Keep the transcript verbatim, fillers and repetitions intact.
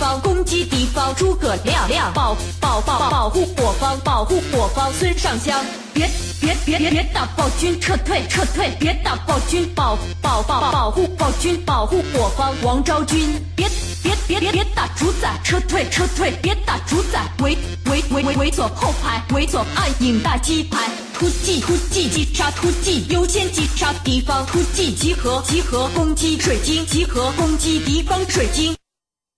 方，攻击敌方。诸葛亮亮保保保保护我方，保护我方。孙尚香，别别别别别打暴君，撤退撤退，别打暴君，保保保保护暴君，保护我方。王昭君，别别别别别打主宰，撤退撤退，别打主宰。围围围围围左后排，围左暗影大鸡排。突击突击击杀突击，优先击杀敌方。突击集合集合攻击水晶，集合攻击敌方水晶。